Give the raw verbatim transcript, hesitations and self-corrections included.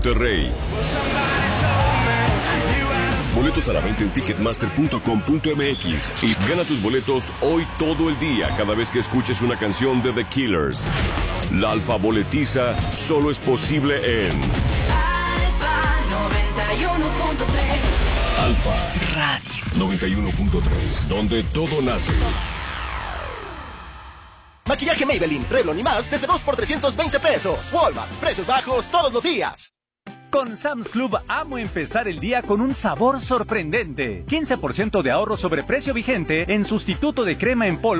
Monterrey. Boletos a la venta en ticketmaster punto com punto m x y gana tus boletos hoy todo el día cada vez que escuches una canción de The Killers. La Alfa Boletiza solo es posible en Alfa noventa y uno punto tres. Alfa Radio noventa y uno punto tres, donde todo nace. Maquillaje Maybelline, Revlon y más desde dos por trescientos veinte pesos. Walmart, precios bajos todos los días. Con Sam's Club amo empezar el día con un sabor sorprendente. quince por ciento de ahorro sobre precio vigente en sustituto de crema en polvo